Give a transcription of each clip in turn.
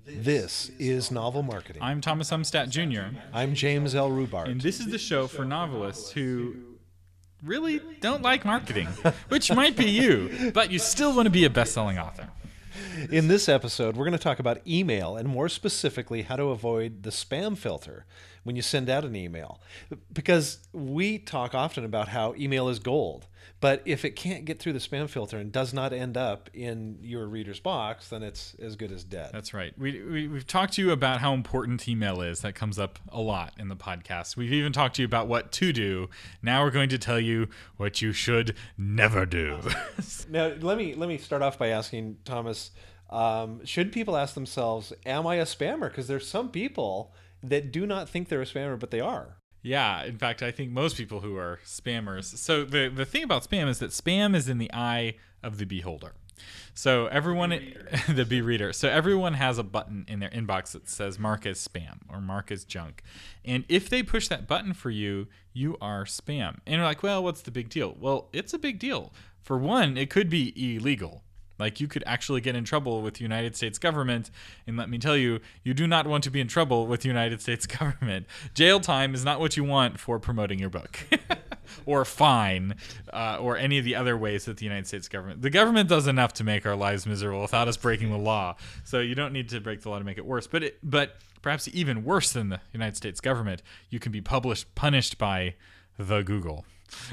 This is Novel Marketing. I'm Thomas Umstattd Jr. I'm James L. Rubart. And this is the show for novelists who really don't like marketing, which might be you, but you still want to be a best-selling author. In this episode, we're going to talk about email, and more specifically, how to avoid the spam filter when you send out an email. Because we talk often about how email is gold, but if it can't get through the spam filter and does not end up in your reader's box, then it's as good as dead. That's right. We've talked to you about how important email is. That comes up a lot in the podcast. We've even talked to you about what to do. Now we're going to tell you what you should never do. Now, let me start off by asking Thomas, should people ask themselves, am I a spammer? Because there's some people that do not think they're a spammer, but they are. Yeah, in fact, I think most people who are spammers. So the thing about spam is that spam is in the eye of the beholder. So everyone, the B-reader. So everyone has a button in their inbox that says mark as spam or mark as junk. And if they push that button for you, you are spam. And you're like, well, what's the big deal? Well, it's a big deal. For one, it could be illegal. Like, you could actually get in trouble with the United States government, and let me tell you, you do not want to be in trouble with the United States government. Jail time is not what you want for promoting your book, or fine, or any of the other ways that the United States government. The government does enough to make our lives miserable without us breaking the law, so you don't need to break the law to make it worse. But perhaps even worse than the United States government, you can be punished by the Google.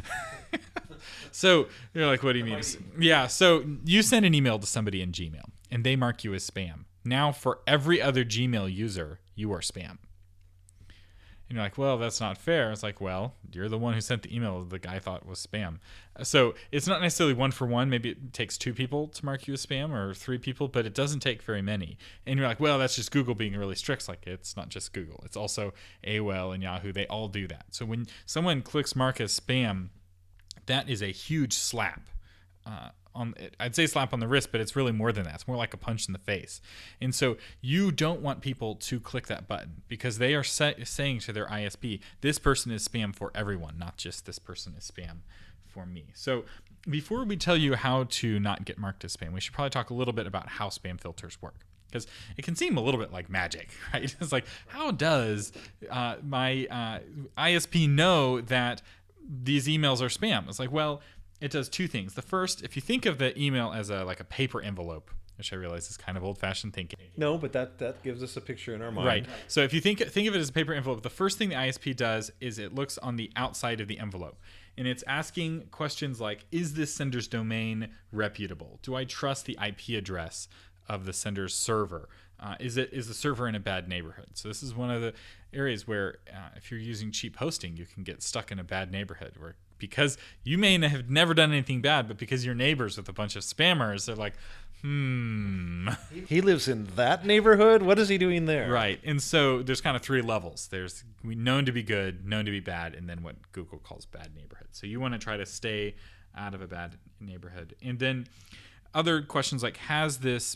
So you're like, what do you mean? Yeah, so you send an email to somebody in Gmail, and they mark you as spam. Now, for every other Gmail user, you are spam. And you're like, well, that's not fair. It's like, well, you're the one who sent the email the guy thought was spam. So it's not necessarily one for one. Maybe it takes 2 people to mark you as spam or 3 people, but it doesn't take very many. And you're like, well, that's just Google being really strict. It's like, it's not just Google. It's also AOL and Yahoo. They all do that. So when someone clicks mark as spam, that is a huge slap I'd say slap on the wrist, but it's really more than that. It's more like a punch in the face. And so you don't want people to click that button because they are saying to their ISP, this person is spam for everyone, not just this person is spam for me. So before we tell you how to not get marked as spam, we should probably talk a little bit about how spam filters work. Because it can seem a little bit like magic, right? It's like, how does my ISP know that these emails are spam? It's like, well, it does 2 things. The first, if you think of the email as a paper envelope, which I realize is kind of old-fashioned thinking. No, but that gives us a picture in our mind. Right. So if you think of it as a paper envelope, the first thing the ISP does is it looks on the outside of the envelope. And it's asking questions like, is this sender's domain reputable? Do I trust the IP address of the sender's server? Is the server in a bad neighborhood? So this is one of the areas where if you're using cheap hosting, you can get stuck in a bad neighborhood where because you may have never done anything bad, but because you're neighbors with a bunch of spammers, they're like, He lives in that neighborhood? What is he doing there? Right. And so there's kind of 3 levels. There's known to be good, known to be bad, and then what Google calls bad neighborhood. So you want to try to stay out of a bad neighborhood. And then other questions like, has this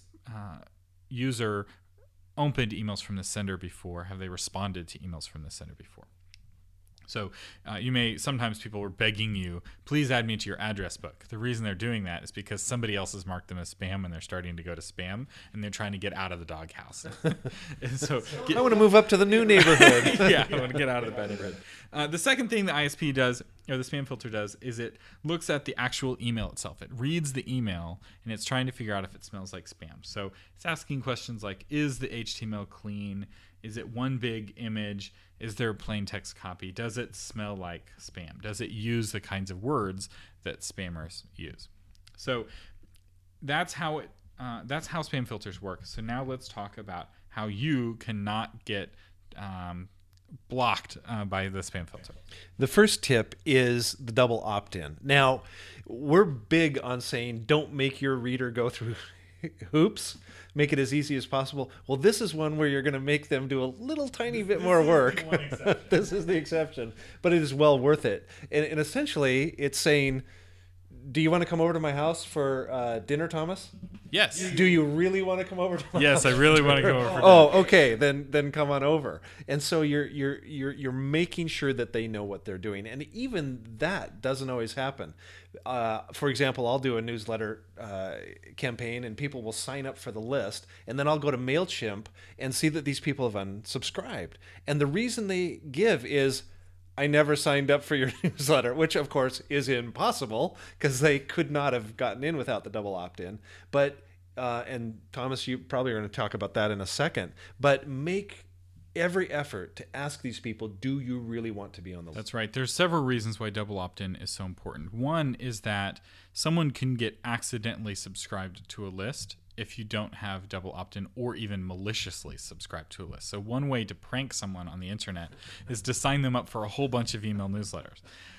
user opened emails from the sender before? Have they responded to emails from the sender before? So sometimes people were begging you, please add me to your address book. The reason they're doing that is because somebody else has marked them as spam and they're starting to go to spam and they're trying to get out of the doghouse. And so I want to move up to the new neighborhood. Yeah, I want to get out of the bad neighborhood. The second thing the ISP does, or the spam filter does, is it looks at the actual email itself. It reads the email and it's trying to figure out if it smells like spam. So it's asking questions like, is the HTML clean? Is it one big image? Is there a plain text copy? Does it smell like spam? Does it use the kinds of words that spammers use? So that's how spam filters work. So now let's talk about how you cannot get blocked by the spam filter. The first tip is the double opt-in. Now, we're big on saying don't make your reader go through hoops. Make it as easy as possible. Well, this is one where you're going to make them do a little tiny bit more work. This is the exception, but it is well worth it. And essentially, it's saying, do you want to come over to my house for dinner, Thomas? Yes. Do you really want to come over to my house? Yes, I really want to come over for dinner. Oh, okay. Then come on over. And so you're making sure that they know what they're doing, and even that doesn't always happen. For example, I'll do a newsletter campaign, and people will sign up for the list, and then I'll go to MailChimp and see that these people have unsubscribed. And the reason they give is, I never signed up for your newsletter, which of course is impossible because they could not have gotten in without the double opt-in. But and Thomas, you probably are going to talk about that in a second. But make every effort to ask these people, do you really want to be on the list? That's right. There's several reasons why double opt-in is so important. One is that someone can get accidentally subscribed to a list if you don't have double opt-in, or even maliciously subscribe to a list. So one way to prank someone on the internet is to sign them up for a whole bunch of email newsletters,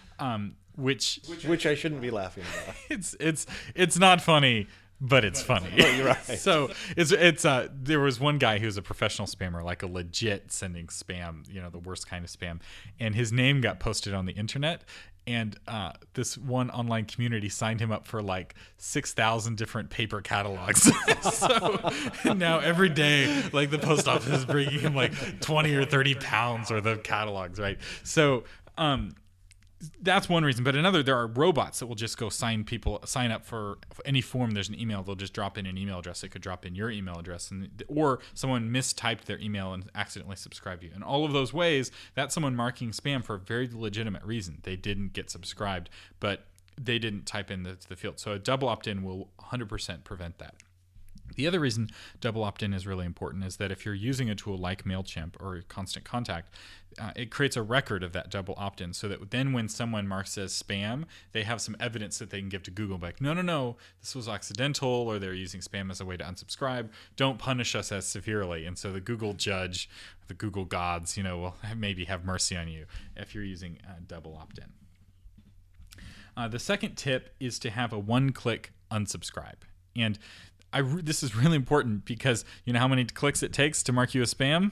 which I shouldn't be laughing about. It's not funny, but it's funny. Oh, you're right. So there was one guy who was a professional spammer, like a legit sending spam, the worst kind of spam, and his name got posted on the internet. And this one online community signed him up for like 6,000 different paper catalogs. So now every day, like the post office is bringing him like 20 or 30 pounds worth of catalogs, right? So that's one reason. But another, there are robots that will just go sign up for any form. There's an email. They'll just drop in an email address. It could drop in your email address, or someone mistyped their email and accidentally subscribed you. In all of those ways, that's someone marking spam for a very legitimate reason. They didn't get subscribed, but they didn't type in the field. So a double opt-in will 100% prevent that. The other reason double opt-in is really important is that if you're using a tool like MailChimp or Constant Contact, it creates a record of that double opt-in, so that then when someone marks as spam, they have some evidence that they can give to Google, like, no, this was accidental, or they're using spam as a way to unsubscribe. Don't punish us as severely. And so the Google judge, the Google gods, will maybe have mercy on you if you're using double opt-in. The second tip is to have a one-click unsubscribe. And this is really important because you know how many clicks it takes to mark you as spam?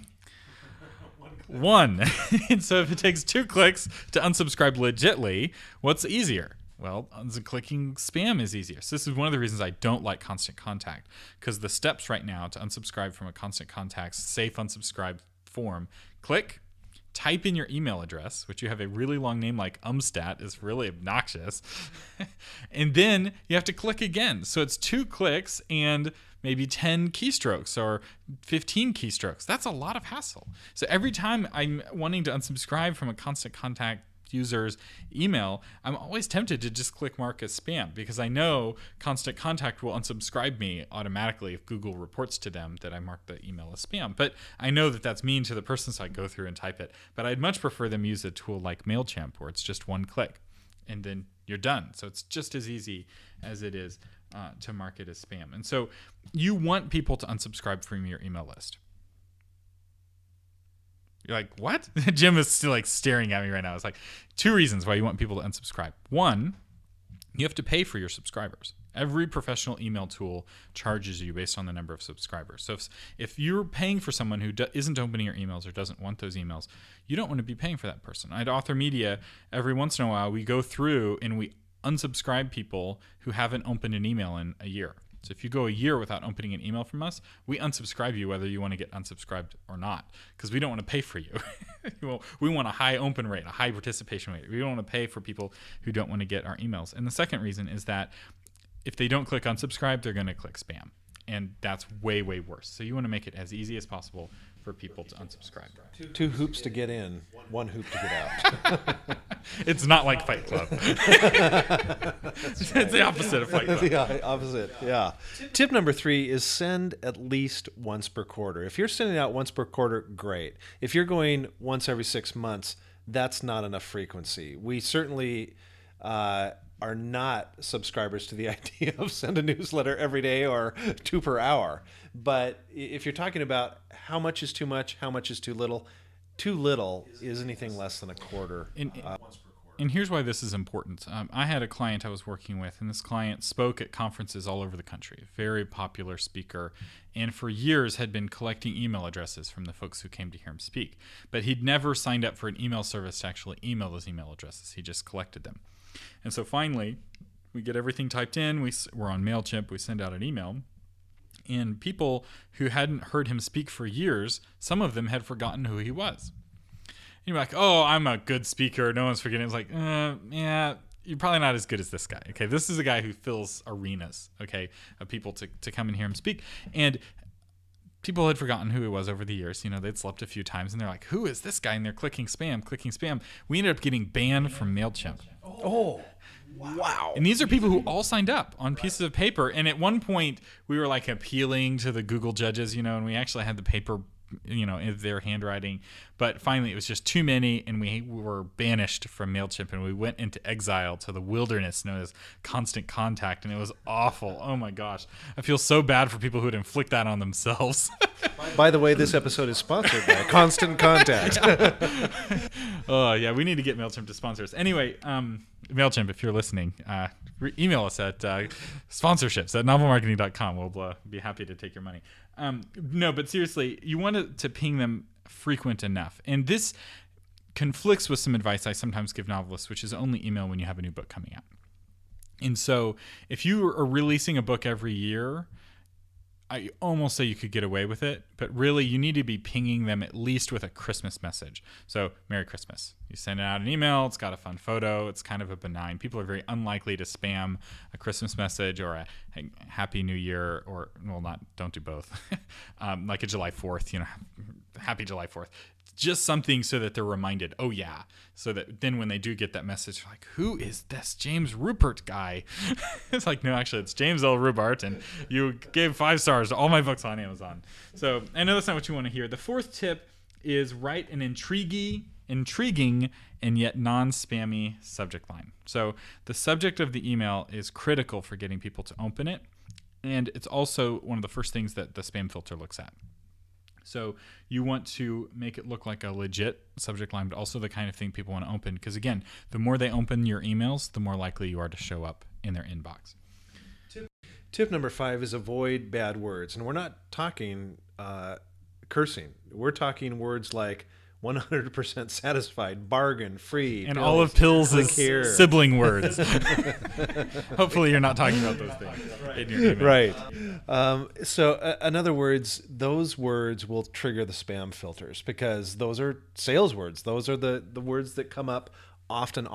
One. And so if it takes 2 clicks to unsubscribe legitly, what's easier? Well, unclicking spam is easier. So this is one of the reasons I don't like Constant Contact, because the steps right now to unsubscribe from a Constant Contact safe unsubscribe form: click, type in your email address, which you have a really long name like Umstat, is really obnoxious. And then you have to click again. So it's 2 clicks and maybe 10 keystrokes or 15 keystrokes. That's a lot of hassle. So every time I'm wanting to unsubscribe from a Constant Contact user's email, I'm always tempted to just click mark as spam, because I know Constant Contact will unsubscribe me automatically if Google reports to them that I marked the email as spam. But I know that that's mean to the person, so I go through and type it. But I'd much prefer them use a tool like MailChimp, where it's just 1 click and then you're done. So it's just as easy as it is to mark it as spam. And so you want people to unsubscribe from your email list. You're like, what? Jim is still like staring at me right now. It's like 2 reasons why you want people to unsubscribe. One, you have to pay for your subscribers. Every professional email tool charges you based on the number of subscribers. So if you're paying for someone who isn't opening your emails or doesn't want those emails, you don't want to be paying for that person. At Author Media, every once in a while, we go through and we unsubscribe people who haven't opened an email in a year. So if you go a year without opening an email from us, we unsubscribe you whether you want to get unsubscribed or not, because we don't want to pay for you. We want a high open rate, a high participation rate. We don't want to pay for people who don't want to get our emails. And the second reason is that if they don't click unsubscribe, they're going to click spam. And that's way, way worse. So you want to make it as easy as possible for people to unsubscribe. 2 hoops to get in, 1 hoop to get out. It's not like Fight Club. It's the opposite of Fight Club. The opposite, yeah. Tip number 3 is send at least once per quarter. If you're sending out once per quarter, great. If you're going once every 6 months, that's not enough frequency. We certainly are not subscribers to the idea of send a newsletter every day or 2 per hour. But if you're talking about how much is too much, how much is too little is anything less than a quarter. And here's why this is important. I had a client I was working with, and this client spoke at conferences all over the country, a very popular speaker, and for years had been collecting email addresses from the folks who came to hear him speak. But he'd never signed up for an email service to actually email those email addresses. He just collected them. And so finally, We get everything typed in. We're on MailChimp. We send out an email. And people who hadn't heard him speak for years, some of them had forgotten who he was. And you're like, oh, I'm a good speaker. No one's forgetting. It's like, yeah, you're probably not as good as this guy. Okay, this is a guy who fills arenas, okay, of people to come and hear him speak. And people had forgotten who he was over the years. They'd slept a few times, and they're like, who is this guy? And they're clicking spam. We ended up getting banned from MailChimp. Oh, wow. And these are people who all signed up on pieces of paper. And at one point, we were like appealing to the Google judges, and we actually had the paper, in their handwriting. But finally, it was just too many, and we were banished from MailChimp, and we went into exile to the wilderness known as Constant Contact, and it was awful. Oh my gosh. I feel so bad for people who would inflict that on themselves. By the way, this episode is sponsored by Constant Contact. Oh, yeah, we need to get MailChimp to sponsor us. Anyway, MailChimp, if you're listening, email us at sponsorships@novelmarketing.com. We'll be happy to take your money. No, but seriously, you want to ping them frequent enough. And this conflicts with some advice I sometimes give novelists, which is only email when you have a new book coming out. And so if you are releasing a book every year, I almost say you could get away with it, but really you need to be pinging them at least with a Christmas message. So, Merry Christmas. You send out an email, it's got a fun photo, it's kind of a benign. People are very unlikely to spam a Christmas message or a Happy New Year, or, well, don't do both. Like a July 4th, Happy July 4th. Just something so that they're reminded, oh yeah, so that then when they do get that message, they're like, who is this James Rupert guy? It's like, no, actually, it's James L. Rupert, and you gave 5 stars to all my books on Amazon. So I know that's not what you want to hear. The fourth tip is write an intriguing and yet non-spammy subject line. So the subject of the email is critical for getting people to open it, and it's also one of the first things that the spam filter looks at. So you want to make it look like a legit subject line, but also the kind of thing people want to open. Because again, the more they open your emails, the more likely you are to show up in their inbox. Tip number 5 is avoid bad words. And we're not talking cursing. We're talking words like 100% satisfied, bargain, free. And all of Pill's sibling words. Hopefully you're not talking about those things in your email. Right. So in other words, those words will trigger the spam filters because those are sales words. Those are the words that come up often,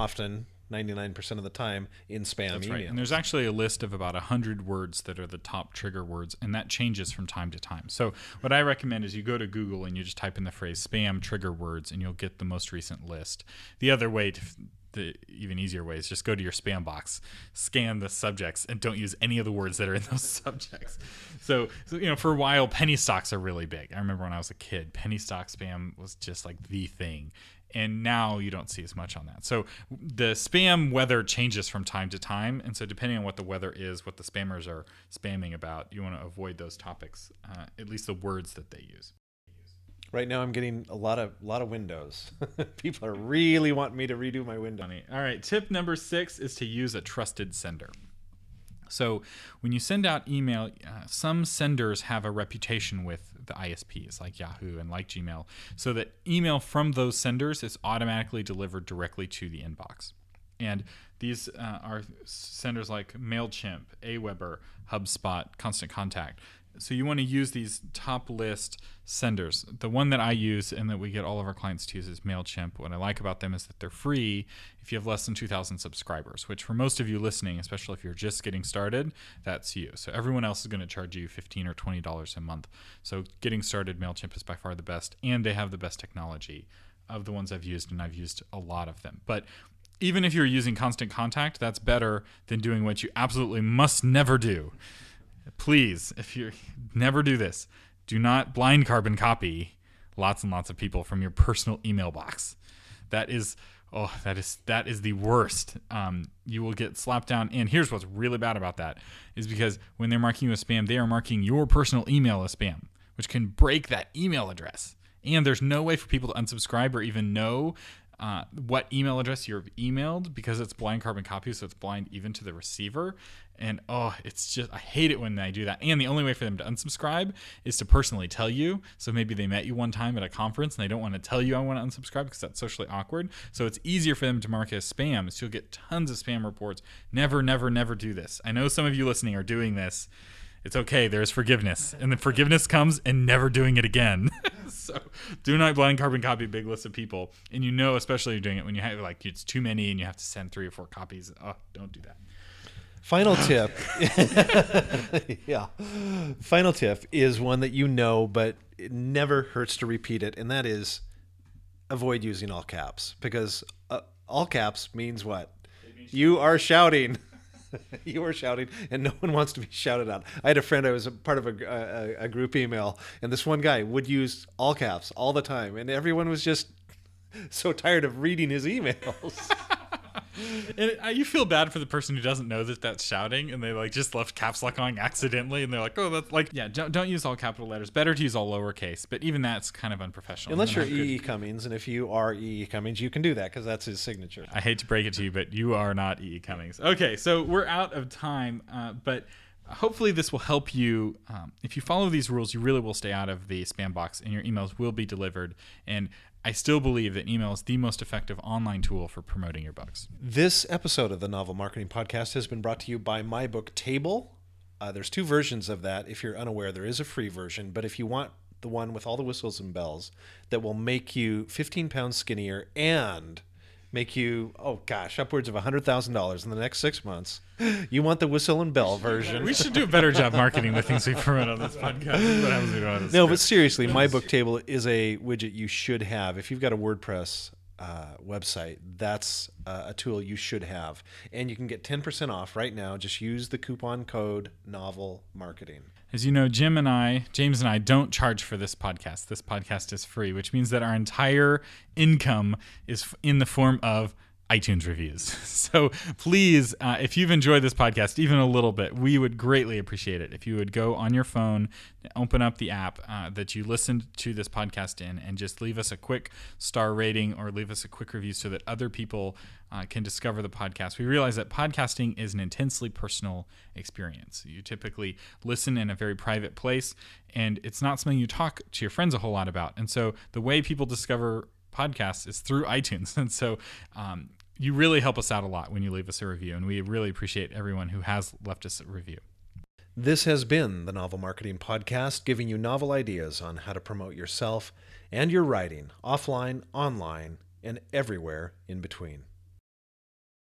99% of the time in spam That's emails. right. And there's actually a list of about 100 words that are the top trigger words, and that changes from time to time. So what I recommend is you go to Google and you just type in the phrase spam trigger words, and you'll get the most recent list. The other way, the even easier way, is just go to your spam box, scan the subjects, and don't use any of the words that are in those subjects. So for a while, penny stocks are really big. I remember when I was a kid, penny stock spam was just like the thing. And now you don't see as much on that. So the spam weather changes from time to time. And so depending on what the weather is, what the spammers are spamming about, you want to avoid those topics, at least the words that they use. Right now I'm getting a lot of windows. People are really wanting me to redo my window. All right, tip number 6 is to use a trusted sender. So when you send out email, some senders have a reputation with the ISPs like Yahoo and like Gmail, so that email from those senders is automatically delivered directly to the inbox. And these are senders like MailChimp, Aweber, HubSpot, Constant Contact. So you want to use these top list senders. The one that I use and that we get all of our clients to use is MailChimp. What I like about them is that they're free if you have less than 2,000 subscribers, which for most of you listening, especially if you're just getting started, that's you. So everyone else is going to charge you $15 or $20 a month. So getting started, MailChimp is by far the best, and they have the best technology of the ones I've used, and I've used a lot of them. But even if you're using Constant Contact, that's better than doing what you absolutely must never do. Please, if you never do this, do not blind carbon copy lots and lots of people from your personal email box. That is the worst. You will get slapped down. And here's what's really bad about that is because when they're marking you as spam, they are marking your personal email as spam, which can break that email address. And there's no way for people to unsubscribe or even know what email address you're emailed, because it's blind carbon copy, so it's blind even to the receiver. And it's just, I hate it when they do that. And the only way for them to unsubscribe is to personally tell you. So maybe they met you one time at a conference and they don't want to tell you I want to unsubscribe because that's socially awkward. So it's easier for them to mark it as spam. So you'll get tons of spam reports. Never, never, never do this. I know some of you listening are doing this. It's okay. There's forgiveness. And the forgiveness comes in never doing it again. So do not blind carbon copy a big list of people. And especially you're doing it when you have it's too many and you have to send 3 or 4 copies. Don't do that. Final tip. Yeah. Final tip is one that but it never hurts to repeat it. And that is avoid using all caps, because all caps means what? You are shouting. You are shouting, and no one wants to be shouted at. I had a friend, I was a part of a group email, and this one guy would use all caps all the time, and everyone was just so tired of reading his emails. And you feel bad for the person who doesn't know that that's shouting, and they just left caps lock on accidentally, and they're like, that's don't use all capital letters. Better to use all lowercase, but even that's kind of unprofessional. Unless you're E.E. Cummings, and if you are E.E. Cummings, you can do that because that's his signature. I hate to break it to you, but you are not E.E. Cummings. Okay, so we're out of time, but hopefully this will help you. If you follow these rules, you really will stay out of the spam box, and your emails will be delivered. And I still believe that email is the most effective online tool for promoting your books. This episode of the Novel Marketing Podcast has been brought to you by My Book Table. There's 2 versions of that. If you're unaware, there is a free version. But if you want the one with all the whistles and bells that will make you 15 pounds skinnier and make you, upwards of $100,000 in the next 6 months, you want the whistle and bell version. We should do a better job marketing the things we promote on this podcast. What happens when we don't have this No, but seriously, My Book Table is a widget you should have. If you've got a WordPress website, that's a tool you should have. And you can get 10% off right now. Just use the coupon code NOVELMARKETING. As you know, James and I don't charge for this podcast. This podcast is free, which means that our entire income is in the form of iTunes reviews. So please, if you've enjoyed this podcast even a little bit, we would greatly appreciate it if you would go on your phone, open up the app that you listened to this podcast in, and just leave us a quick star rating or leave us a quick review so that other people can discover the podcast. We realize that podcasting is an intensely personal experience. You typically listen in a very private place, and it's not something you talk to your friends a whole lot about. And so the way people discover podcasts is through iTunes. And so you really help us out a lot when you leave us a review, and we really appreciate everyone who has left us a review. This has been the Novel Marketing Podcast, giving you novel ideas on how to promote yourself and your writing offline, online, and everywhere in between.